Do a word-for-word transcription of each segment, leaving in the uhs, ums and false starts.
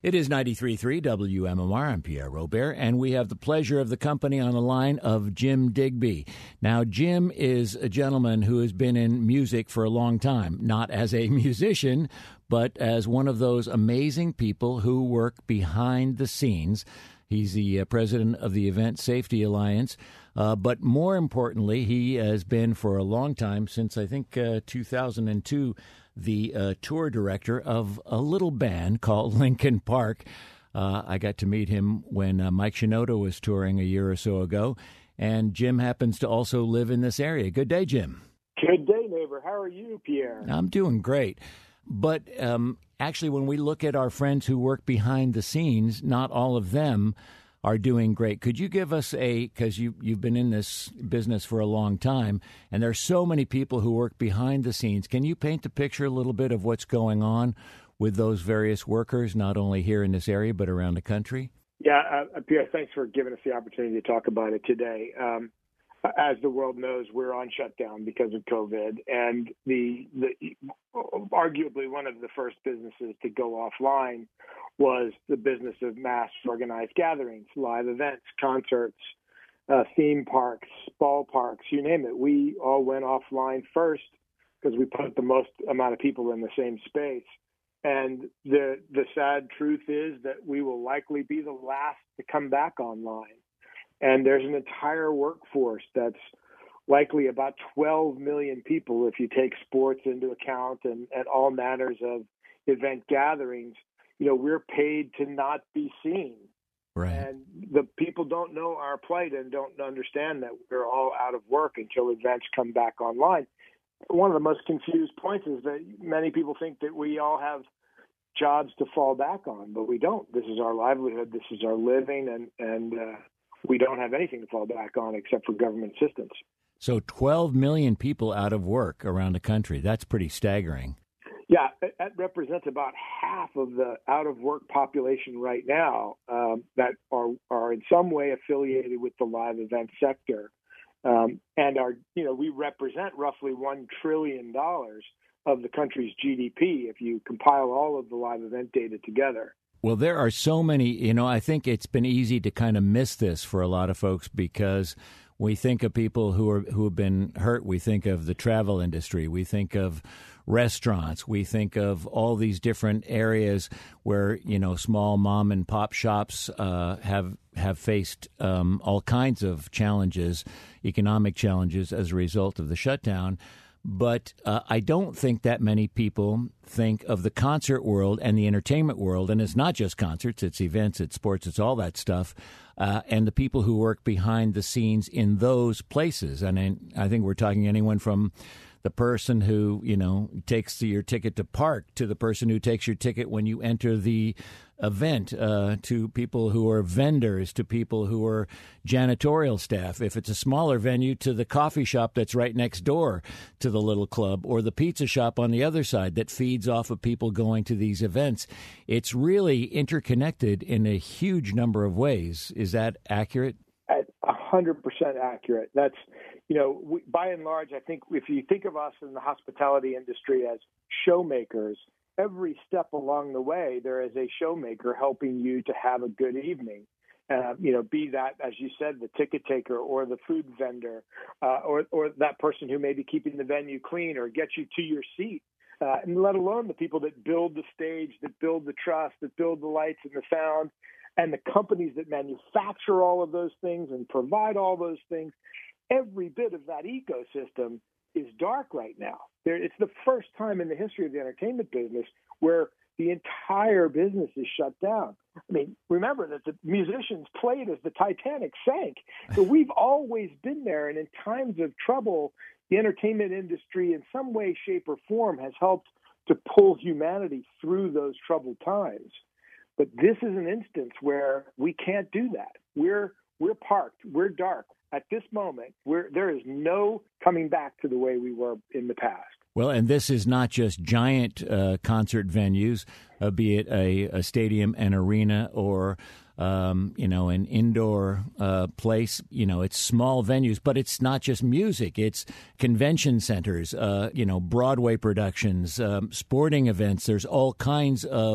It is ninety-three point three W M M R. I'm Pierre Robert, and we have the pleasure of the company on the line of Jim Digby. Now, Jim is a gentleman who has been in music for a long time, not as a musician, but as one of those amazing people who work behind the scenes. He's the uh, president of the Event Safety Alliance, uh, but more importantly, he has been for a long time, since I think uh, two thousand two, the uh, tour director of a little band called Linkin Park. Uh, I got to meet him when uh, Mike Shinoda was touring a year or so ago, and Jim happens to also live in this area. Good day, Jim. Good day, neighbor. How are you, Pierre? I'm doing great. But um, actually, when we look at our friends who work behind the scenes, not all of them are doing great. Could you give us a, because you, you've been in this business for a long time, and there's so many people who work behind the scenes. Can you paint the picture a little bit of what's going on with those various workers, not only here in this area, but around the country? Yeah, uh, Pierre, thanks for giving us the opportunity to talk about it today. Um, as the world knows, we're on shutdown because of COVID, and the, the arguably one of the first businesses to go offline was the business of mass organized gatherings, live events, concerts, uh, theme parks, ballparks, you name it. We all went offline first because we put the most amount of people in the same space. And the the sad truth is that we will likely be the last to come back online. And there's an entire workforce that's likely about twelve million people if you take sports into account and, and all manners of event gatherings. You know, we're paid to not be seen. Right. And the people don't know our plight and don't understand that we're all out of work until events come back online. One of the most confused points is that many people think that we all have jobs to fall back on, but we don't. This is our livelihood. This is our living, and, and uh, we don't have anything to fall back on except for government assistance. So twelve million people out of work around the country. That's pretty staggering. Yeah, that represents about half of the out-of-work population right now um, that are are in some way affiliated with the live event sector, um, and are you know we represent roughly one trillion dollars of the country's G D P if you compile all of the live event data together. Well, there are so many. You know, I think it's been easy to kind of miss this for a lot of folks because we think of people who are who have been hurt. We think of the travel industry. We think of restaurants. We think of all these different areas where, you know, small mom and pop shops uh, have have faced um, all kinds of challenges, economic challenges as a result of the shutdown. But uh, I don't think that many people think of the concert world and the entertainment world. And it's not just concerts, it's events, it's sports, it's all that stuff. Uh, and the people who work behind the scenes in those places. And I, I think we're talking anyone from the person who, you know, takes your ticket to park to the person who takes your ticket when you enter the event, uh, to people who are vendors, to people who are janitorial staff. If it's a smaller venue, to the coffee shop that's right next door to the little club, or the pizza shop on the other side that feeds off of people going to these events. It's really interconnected in a huge number of ways. Is that accurate? At one hundred percent accurate. That's, you know, we, by and large, I think if you think of us in the hospitality industry as showmakers, every step along the way, there is a showmaker helping you to have a good evening. Uh, you know, be that, as you said, the ticket taker or the food vendor, uh, or, or that person who may be keeping the venue clean or get you to your seat. Uh, and let alone the people that build the stage, that build the truss, that build the lights and the sound, and the companies that manufacture all of those things and provide all those things. Every bit of that ecosystem is dark right now. There, it's the first time in the history of the entertainment business where the entire business is shut down. I mean, remember that the musicians played as the Titanic sank. So we've always been there, and in times of trouble, the entertainment industry in some way, shape, or form has helped to pull humanity through those troubled times. But this is an instance where we can't do that. We're we're parked. We're dark. At this moment, we're, there is no coming back to the way we were in the past. Well, and this is not just giant uh, concert venues, uh, be it a, a stadium, an arena, or um, you know, an indoor uh, place. You know, it's small venues, but it's not just music. It's convention centers, uh, you know, Broadway productions, um, sporting events. There's all kinds of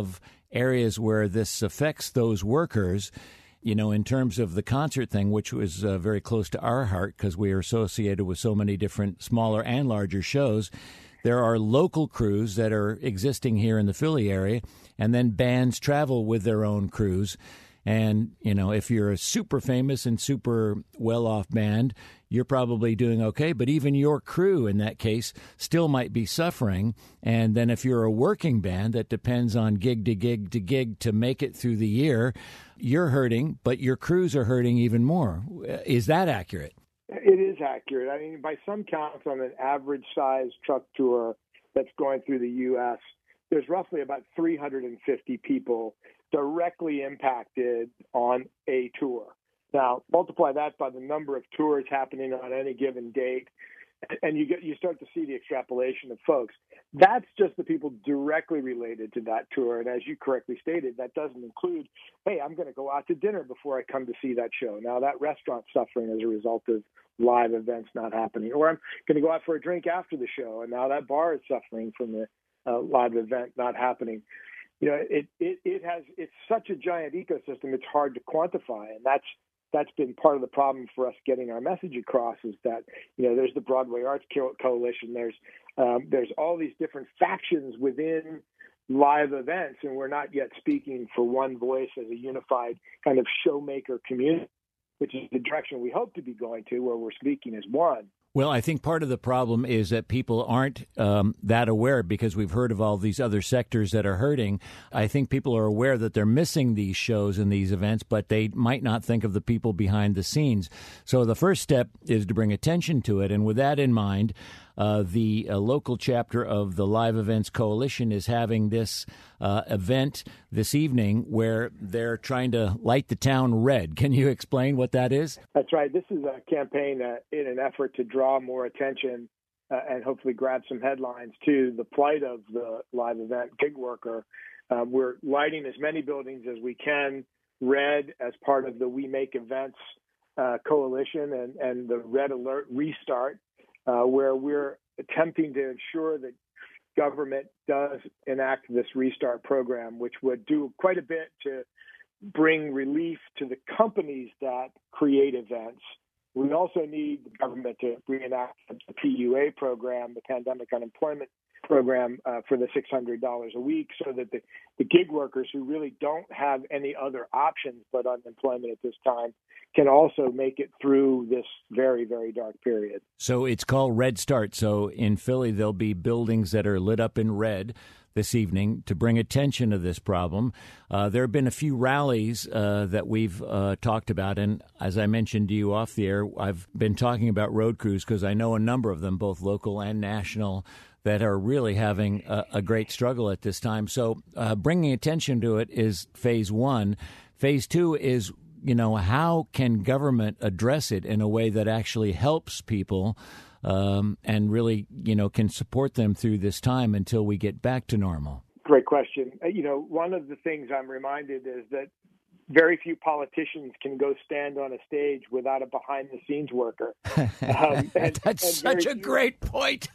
areas where this affects those workers. You know, in terms of the concert thing, which was uh, very close to our heart because we are associated with so many different smaller and larger shows, there are local crews that are existing here in the Philly area, and then bands travel with their own crews. And, you know, if you're a super famous and super well-off band, you're probably doing okay. But even your crew, in that case, still might be suffering. And then if you're a working band that depends on gig to gig to gig to make it through the year, you're hurting, but your crews are hurting even more. Is that accurate? It is accurate. I mean, by some counts, on an average-sized truck tour that's going through the U S, there's roughly about three hundred fifty people directly impacted on a tour. Now, multiply that by the number of tours happening on any given date, and you get you start to see the extrapolation of folks. That's just the people directly related to that tour. And as you correctly stated, that doesn't include, hey, I'm going to go out to dinner before I come to see that show. Now, that restaurant's suffering as a result of live events not happening. Or I'm going to go out for a drink after the show, and now that bar is suffering from the uh, live event not happening. You know, it, it, it has, it's such a giant ecosystem, it's hard to quantify. And that's, that's been part of the problem for us getting our message across, is that, you know, there's the Broadway Arts Coalition, there's, um, there's all these different factions within live events, and we're not yet speaking for one voice as a unified kind of showmaker community, which is the direction we hope to be going to, where we're speaking as one. Well, I think part of the problem is that people aren't um, that aware, because we've heard of all these other sectors that are hurting. I think people are aware that they're missing these shows and these events, but they might not think of the people behind the scenes. So the first step is to bring attention to it. And with that in mind, uh, the uh, local chapter of the Live Events Coalition is having this uh, event this evening where they're trying to light the town red. Can you explain what that is? That's right. This is a campaign uh, in an effort to draw more attention uh, and hopefully grab some headlines to the plight of the live event gig worker. Uh, we're lighting as many buildings as we can red as part of the We Make Events uh, coalition and, and the Red Alert Restart, uh, where we're attempting to ensure that government does enact this restart program, which would do quite a bit to bring relief to the companies that create events. We also need the government to reenact the P U A program, the Pandemic Unemployment Program, uh, for the six hundred dollars a week, so that the, the gig workers who really don't have any other options but unemployment at this time can also make it through this very, very dark period. So it's called Red Start. So in Philly, there'll be buildings that are lit up in red this evening to bring attention to this problem. Uh, there have been a few rallies uh, that we've uh, talked about, and as I mentioned to you off the air, I've been talking about road crews because I know a number of them, both local and national, that are really having a, a great struggle at this time. So uh, bringing attention to it is phase one. Phase two is, you know, how can government address it in a way that actually helps people Um, and really, you know, can support them through this time until we get back to normal? Great question. Uh, you know, one of the things I'm reminded is that very few politicians can go stand on a stage without a behind-the-scenes worker. Um, and, That's and such a few, great point.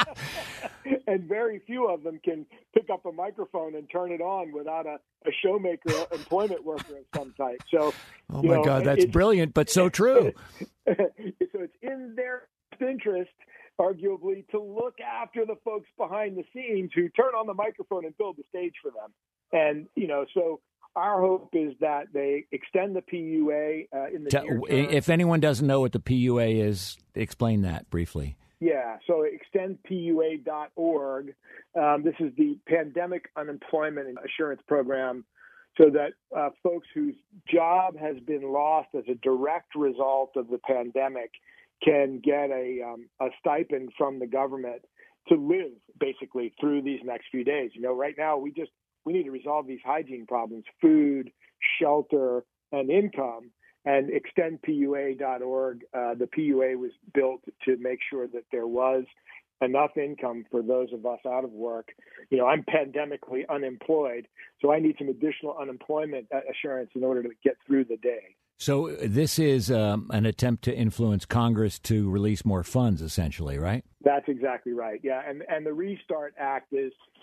And very few of them can pick up a microphone and turn it on without a, a showmaker, employment worker of some type. So, oh you my know, God, that's brilliant, but so true. So it's in their interest, arguably, to look after the folks behind the scenes who turn on the microphone and build the stage for them. And, you know, so our hope is that they extend the P U A uh, in the near term. If anyone doesn't know what the P U A is, explain that briefly. Yeah, so extend P U A dot org. Um, this is the Pandemic Unemployment Assurance Program, so that uh, folks whose job has been lost as a direct result of the pandemic can get a, um, a stipend from the government to live basically through these next few days. You know, right now we just we need to resolve these hygiene problems: food, shelter, and income. And extend P U A dot org. Uh, the P U A was built to make sure that there was enough income for those of us out of work. You know, I'm pandemically unemployed, so I need some additional unemployment assurance in order to get through the day. So this is um, an attempt to influence Congress to release more funds, essentially, right? That's exactly right. Yeah, and and the Restart Act is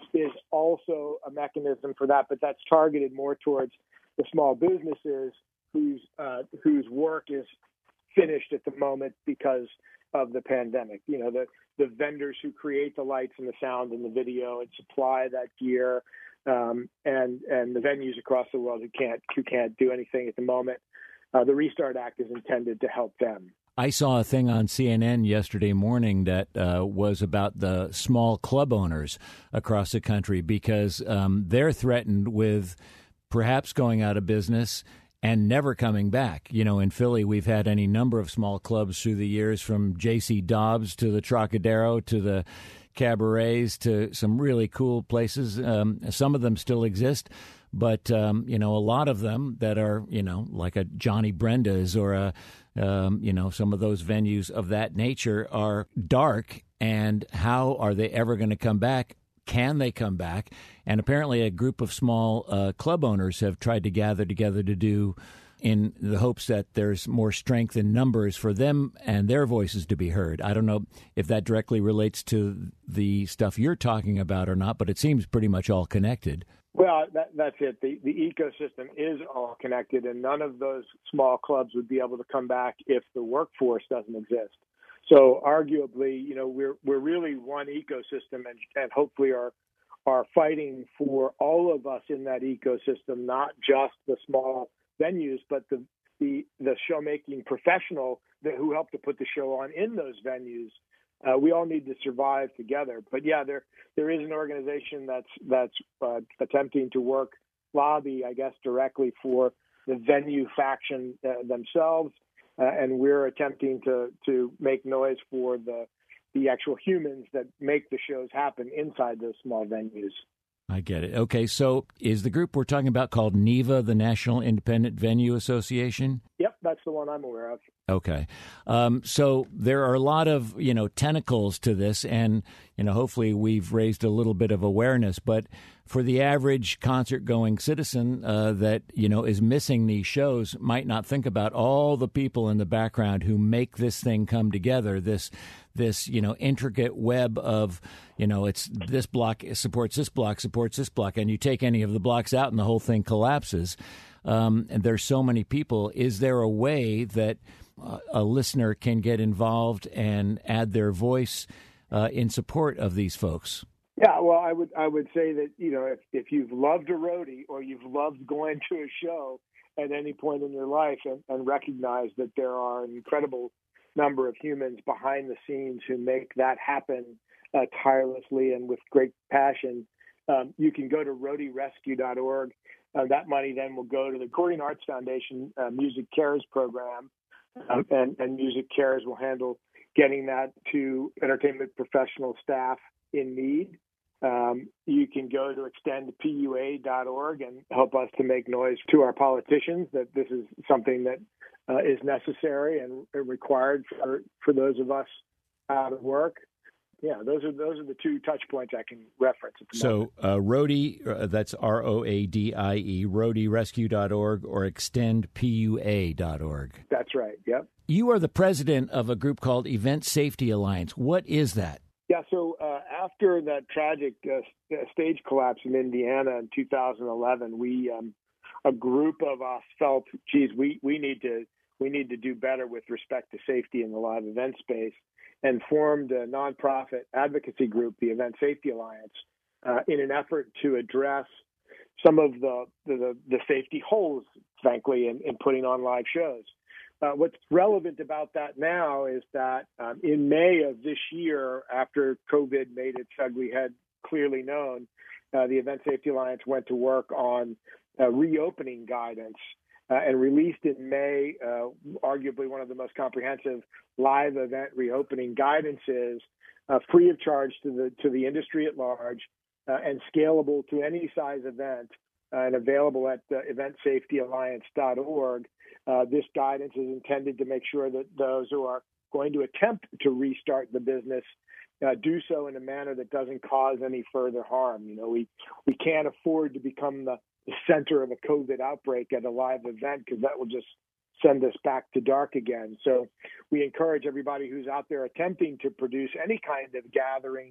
is also a mechanism for that, but that's targeted more towards the small businesses whose uh, whose work is finished at the moment because of the pandemic. You know, the the vendors who create the lights and the sound and the video and supply that gear, um, and and the venues across the world who can't who can't do anything at the moment. Uh, the Restart Act is intended to help them. I saw a thing on C N N yesterday morning that uh, was about the small club owners across the country because um, they're threatened with perhaps going out of business and never coming back. You know, in Philly, we've had any number of small clubs through the years, from J C. Dobbs to the Trocadero to the cabarets to some really cool places. Um, some of them still exist. But, um, you know, a lot of them that are, you know, like a Johnny Brenda's or, a, um, you know, some of those venues of that nature are dark. And how are they ever going to come back? Can they come back? And apparently a group of small uh, club owners have tried to gather together to do, in the hopes that there's more strength in numbers for them and their voices to be heard. I don't know if that directly relates to the stuff you're talking about or not, but it seems pretty much all connected. Well, that, that's it. The, the ecosystem is all connected, and none of those small clubs would be able to come back if the workforce doesn't exist. So arguably, you know, we're we're really one ecosystem, and, and hopefully are are fighting for all of us in that ecosystem, not just the small venues, but the the, the show-making professional that, who helped to put the show on in those venues. Uh, we all need to survive together. But yeah, there there is an organization that's that's uh, attempting to work, lobby, I guess, directly for the venue faction uh, themselves, uh, and we're attempting to to make noise for the the actual humans that make the shows happen inside those small venues. I get it. Okay, so is the group we're talking about called NIVA, the National Independent Venue Association? Yep, that's the one I'm aware of. Okay. Um, so there are a lot of, you know, tentacles to this, and, you know, hopefully we've raised a little bit of awareness. But for the average concert-going citizen uh, that, you know, is missing these shows, might not think about all the people in the background who make this thing come together, this, this, you know, intricate web of, you know, it's this block supports this block, supports this block, and you take any of the blocks out and the whole thing collapses. Um, and there's so many people. Is there a way that uh, a listener can get involved and add their voice uh, in support of these folks? Yeah, well, I would I would say that, you know, if, if you've loved a roadie or you've loved going to a show at any point in your life and, and recognize that there are an incredible number of humans behind the scenes who make that happen uh, tirelessly and with great passion, um, you can go to roadie rescue dot org. Uh, that money then will go to the Recording Arts Foundation uh, Music Cares program, um, and, and Music Cares will handle getting that to entertainment professional staff in need. Um, you can go to extend P U A dot org and help us to make noise to our politicians that this is something that uh, is necessary and required for, for those of us out of work. Yeah, those are those are the two touch points I can reference at the so, uh, Roadie, uh, that's R O A D I E, roadie rescue dot org or extend P U A dot org. That's right, yep. You are the president of a group called Event Safety Alliance. What is that? Yeah, so uh, after that tragic uh, stage collapse in Indiana in two thousand eleven, we um, a group of us felt, geez, we, we need to we need to do better with respect to safety in the live event space, and formed a nonprofit advocacy group, the Event Safety Alliance, uh, in an effort to address some of the the, the safety holes, frankly, in, in putting on live shows. Uh, what's relevant about that now is that um, in May of this year, after COVID made its ugly head clearly known, uh, the Event Safety Alliance went to work on uh, reopening guidance uh, and released in May uh, arguably one of the most comprehensive live event reopening guidances, uh, free of charge to the to the industry at large uh, and scalable to any size event, uh, and available at uh, event safety alliance dot org. Uh, this guidance is intended to make sure that those who are going to attempt to restart the business uh, do so in a manner that doesn't cause any further harm. You know, we, we can't afford to become the, the center of a COVID outbreak at a live event, because that will just send us back to dark again. So we encourage everybody who's out there attempting to produce any kind of gathering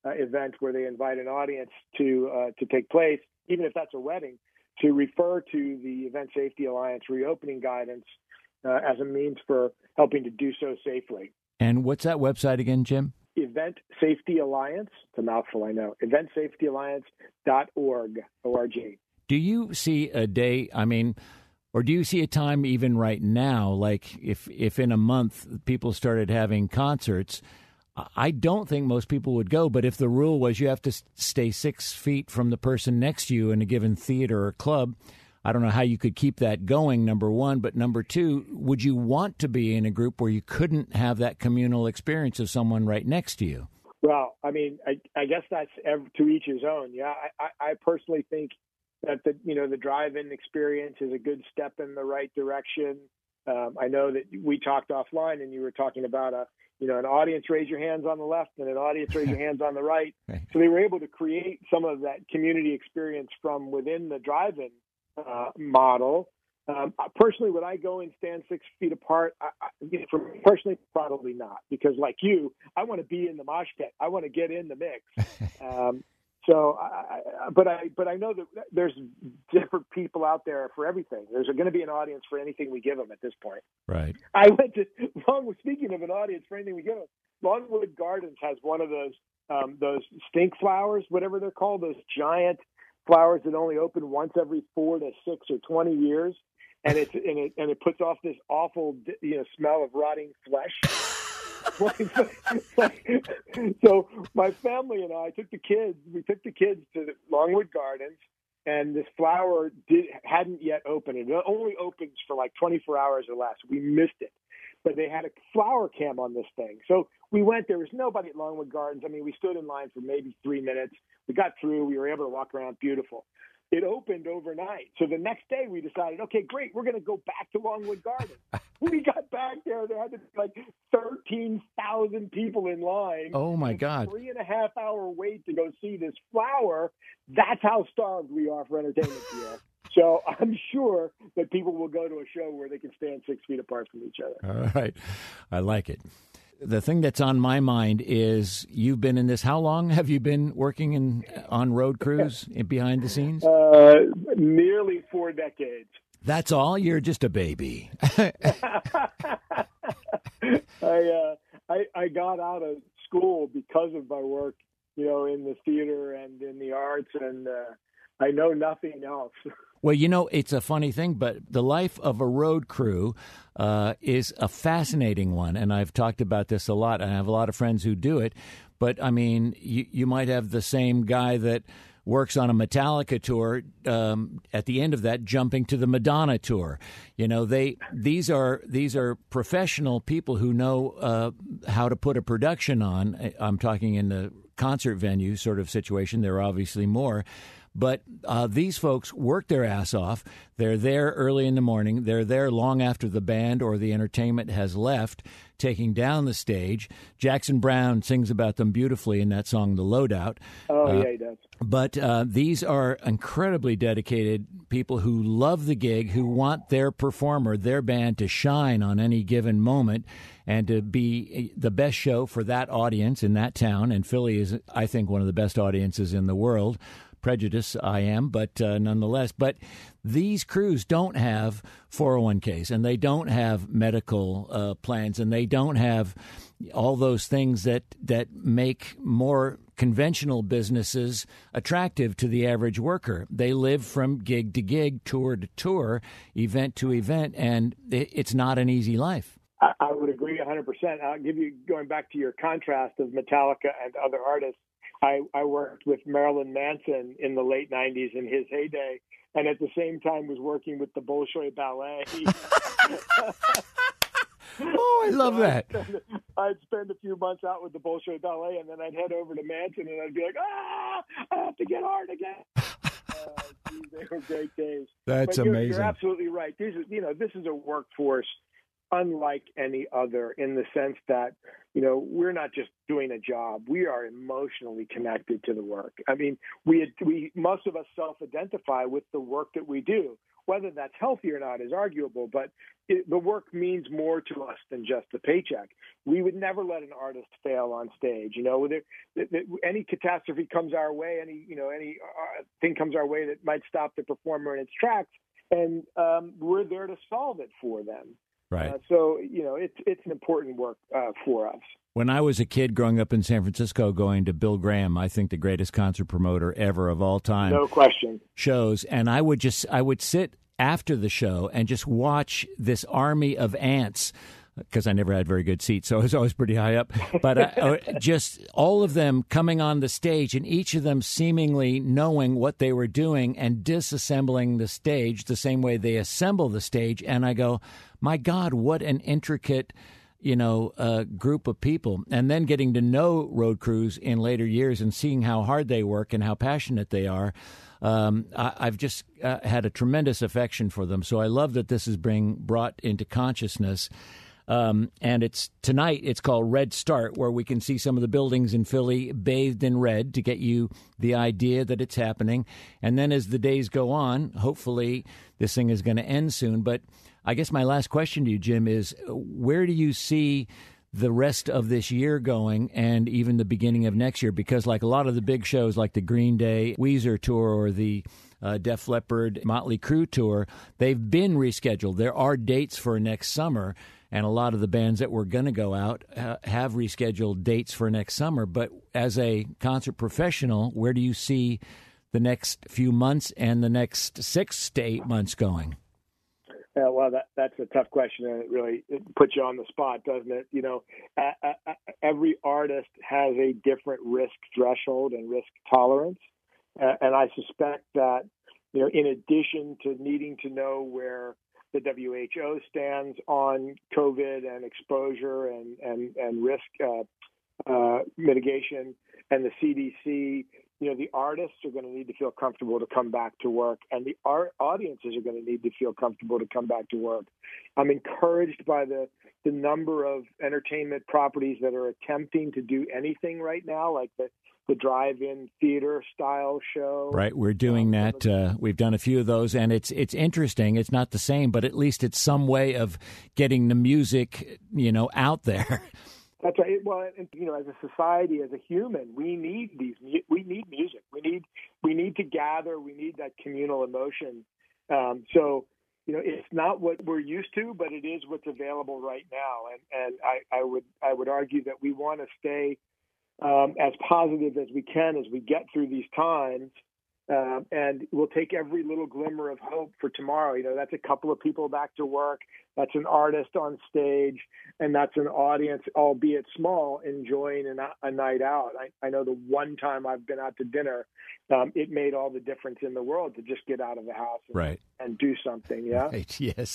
uh, event where they invite an audience to uh, to take place, even if that's a wedding, to refer to the Event Safety Alliance reopening guidance uh, as a means for helping to do so safely. And what's that website again, Jim? Event Safety Alliance. It's a mouthful, I know. event safety alliance dot org, O R G. Do you see a day, I mean, or do you see a time even right now, like if, if in a month people started having concerts, I don't think most people would go, but if the rule was you have to stay six feet from the person next to you in a given theater or club, I don't know how you could keep that going, number one. But number two, would you want to be in a group where you couldn't have that communal experience of someone right next to you? Well, I mean, I, I guess that's to each his own. Yeah, I, I personally think that the you know the drive-in experience is a good step in the right direction. Um, I know that we talked offline, and you were talking about a you know an audience raise your hands on the left and an audience raise your hands on the right. Right. So they were able to create some of that community experience from within the drive-in uh, model. Um, personally, would I go and stand six feet apart? I, I, you know, for me personally, probably not, because like you, I want to be in the mosh pit. I want to get in the mix. Um, so, I, I, but I, but I know that there's different people out there for everything. There's going to be an audience for anything we give them at this point. Right. I went to Longwood. Speaking of an audience for anything we give them, Longwood Gardens has one of those um, those stink flowers, whatever they're called, those giant flowers that only open once every four to six or twenty years. And it's and it and it puts off this awful, you know, smell of rotting flesh. So my family and I took the kids. We took the kids to the Longwood Gardens, and this flower did hadn't yet opened. It only opens for like twenty-four hours or less. We missed it, but they had a flower cam on this thing. So we went. There was nobody at Longwood Gardens. I mean, we stood in line for maybe three minutes. We got through. We were able to walk around. Beautiful. It opened overnight. So the next day we decided, okay, great, we're going to go back to Longwood Gardens. We got back there. There had to be like thirteen thousand people in line. Oh, my God. Three and a half hour wait to go see this flower. That's how starved we are for entertainment here. So I'm sure that people will go to a show where they can stand six feet apart from each other. All right. I like it. The thing that's on my mind is you've been in this. How long have you been working in on road crews behind the scenes? Uh, nearly four decades. That's all? You're just a baby. I, uh, I I got out of school because of my work, you know, in the theater and in the arts, and uh, I know nothing else. Well, you know, it's a funny thing, but the life of a road crew uh, is a fascinating one. And I've talked about this a lot. I have a lot of friends who do it. But, I mean, you, you might have the same guy that works on a Metallica tour um, at the end of that jumping to the Madonna tour. You know, they these are these are professional people who know uh, how to put a production on. I'm talking in the concert venue sort of situation. There are obviously more. But uh, these folks work their ass off. They're there early in the morning. They're there long after the band or the entertainment has left, taking down the stage. Jackson Browne sings about them beautifully in that song, The Loadout. Oh, uh, yeah, he does. But uh, these are incredibly dedicated people who love the gig, who want their performer, their band, to shine on any given moment and to be the best show for that audience in that town. And Philly is, I think, one of the best audiences in the world. Prejudice, I am, but uh, nonetheless. But these crews don't have four oh one k's, and they don't have medical uh, plans, and they don't have all those things that, that make more conventional businesses attractive to the average worker. They live from gig to gig, tour to tour, event to event, and it, it's not an easy life. I, I would agree one hundred percent. I'll give you, going back to your contrast of Metallica and other artists, I, I worked with Marilyn Manson in the late nineties in his heyday, and at the same time was working with the Bolshoi Ballet. Oh, I love so that. I'd spend, I'd spend a few months out with the Bolshoi Ballet, and then I'd head over to Manson, and I'd be like, ah, I have to get hard again. uh, geez, they were great days. That's but you're, amazing. You're absolutely right. This is, you know, this is a workforce unlike any other, in the sense that, you know, we're not just doing a job. We are emotionally connected to the work. I mean, we we most of us self-identify with the work that we do, whether that's healthy or not is arguable, but it, the work means more to us than just the paycheck. We would never let an artist fail on stage. You know, there, there, any catastrophe comes our way, any you know any uh, thing comes our way that might stop the performer in its tracks, and um, we're there to solve it for them. Right. Uh, so, you know, it's it's an important work uh, for us. When I was a kid growing up in San Francisco, going to Bill Graham, I think the greatest concert promoter ever of all time. No question. Shows, and I would just I would sit after the show and just watch this army of ants, because I never had very good seats, so I was always pretty high up. But I, just all of them coming on the stage, and each of them seemingly knowing what they were doing and disassembling the stage the same way they assemble the stage. And I go, my God, what an intricate, you know, uh, group of people. And then getting to know road crews in later years and seeing how hard they work and how passionate they are. Um, I, I've just uh, had a tremendous affection for them. So I love that this is being brought into consciousness. Um, and it's tonight, it's called Red Start, where we can see some of the buildings in Philly bathed in red to get you the idea that it's happening. And then as the days go on, hopefully this thing is going to end soon. But I guess my last question to you, Jim, is where do you see the rest of this year going and even the beginning of next year? Because like a lot of the big shows like the Green Day Weezer tour or the uh, Def Leppard Motley Crue tour, they've been rescheduled. There are dates for next summer. And a lot of the bands that were going to go out uh, have rescheduled dates for next summer. But as a concert professional, where do you see the next few months and the next six to eight months going? Uh, well, that, that's a tough question, and it really it puts you on the spot, doesn't it? You know, uh, uh, every artist has a different risk threshold and risk tolerance. Uh, and I suspect that, you know, in addition to needing to know where the W H O stands on COVID and exposure and, and, and risk uh, uh, mitigation, and the C D C, you know, the artists are going to need to feel comfortable to come back to work, and the art audiences are going to need to feel comfortable to come back to work. I'm encouraged by the, the number of entertainment properties that are attempting to do anything right now, like the the drive-in theater style show. Right, we're doing um, that. Uh, we've done a few of those, and it's it's interesting. It's not the same, but at least it's some way of getting the music, you know, out there. That's right. Well, and, you know, as a society, as a human, we need these. We need music. We need we need to gather. We need that communal emotion. Um, so, you know, it's not what we're used to, but it is what's available right now. And and I, I would I would argue that we want to stay Um, as positive as we can as we get through these times, um, and we'll take every little glimmer of hope for tomorrow. You know, that's a couple of people back to work, that's an artist on stage, and that's an audience, albeit small, enjoying a, a night out. I, I know the one time I've been out to dinner, um, it made all the difference in the world to just get out of the house and, right. and do something. Yeah. Right, yes.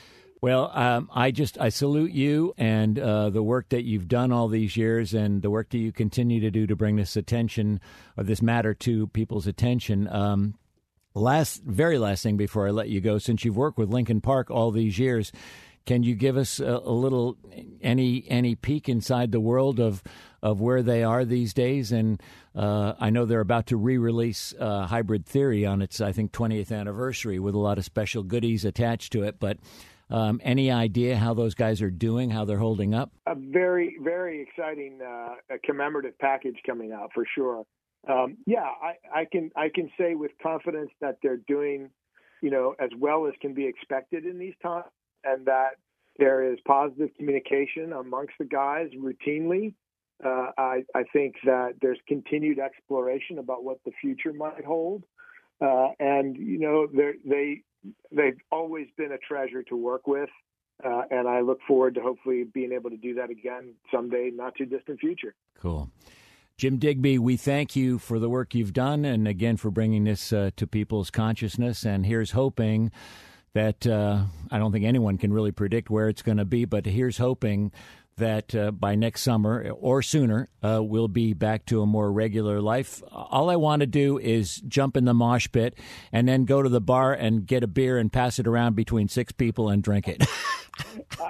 Well, um, I just I salute you and uh, the work that you've done all these years, and the work that you continue to do to bring this attention or this matter to people's attention. Um, last, very last thing before I let you go, since you've worked with Linkin Park all these years, can you give us a, a little any any peek inside the world of of where they are these days? And uh, I know they're about to re-release uh, Hybrid Theory on its I think twentieth anniversary with a lot of special goodies attached to it, but. Um, any idea how those guys are doing, how they're holding up? A very, very exciting uh, a commemorative package coming out for sure. Um, yeah, I, I can I can say with confidence that they're doing, you know, as well as can be expected in these times, and that there is positive communication amongst the guys routinely. Uh, I, I think that there's continued exploration about what the future might hold, uh, and you know, they. They've always been a treasure to work with, uh, and I look forward to hopefully being able to do that again someday, not too distant future. Cool. Jim Digby, we thank you for the work you've done, and again for bringing this uh, to people's consciousness. And here's hoping that uh, I don't think anyone can really predict where it's going to be, but here's hoping that uh, by next summer or sooner, uh, we'll be back to a more regular life. All I want to do is jump in the mosh pit and then go to the bar and get a beer and pass it around between six people and drink it.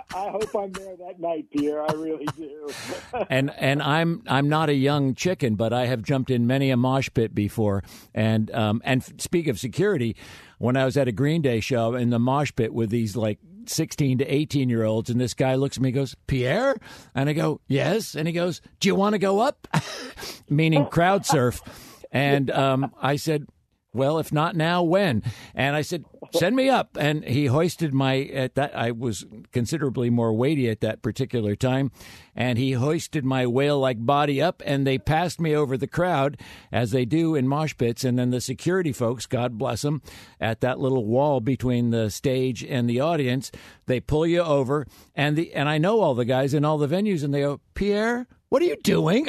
I hope I'm there that night, Pierre. I really do. and and I'm I'm not a young chicken, but I have jumped in many a mosh pit before. And um and speak of security, when I was at a Green Day show in the mosh pit with these like sixteen to eighteen year olds, and this guy looks at me and goes, Pierre? And I go, yes. And he goes, do you want to go up? Meaning crowd surf. And um, I said, well, if not now, when? And I said, send me up. And he hoisted my, at that, I was considerably more weighty at that particular time. And he hoisted my whale-like body up, and they passed me over the crowd, as they do in mosh pits. And then the security folks, God bless them, at that little wall between the stage and the audience, they pull you over. And the and I know all the guys in all the venues, and they go, Pierre, what are you doing?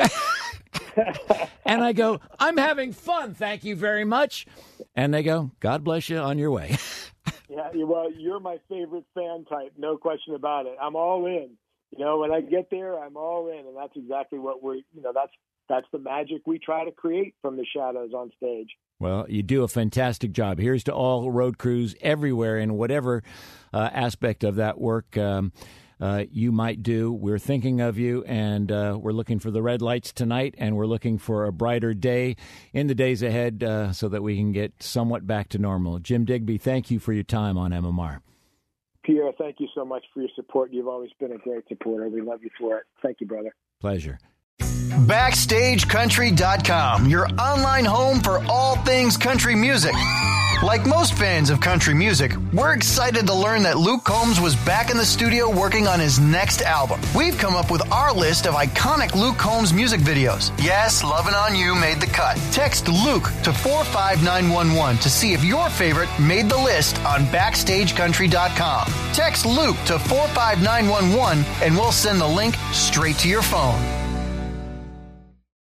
And I go, I'm having fun, thank you very much. And they go, God bless you, on your way. Yeah, well, you're my favorite fan type, no question about it. I'm all in. You know, when I get there, I'm all in, and that's exactly what we're, you know, that's that's the magic we try to create from the shadows on stage. Well, you do a fantastic job. Here's to all road crews everywhere in whatever uh, aspect of that work um, uh, you might do. We're thinking of you, and uh, we're looking for the red lights tonight, and we're looking for a brighter day in the days ahead uh, so that we can get somewhat back to normal. Jim Digby, thank you for your time on M M R. Pierre, thank you so much for your support. You've always been a great supporter. We love you for it. Thank you, brother. Pleasure. Backstage Country dot com, your online home for all things country music. Like most fans of country music, we're excited to learn that Luke Combs was back in the studio working on his next album. We've come up with our list of iconic Luke Combs music videos. Yes, Lovin' on You made the cut. Text Luke to four five nine one one to see if your favorite made the list on Backstage Country dot com. Text Luke to four five nine one one and we'll send the link straight to your phone.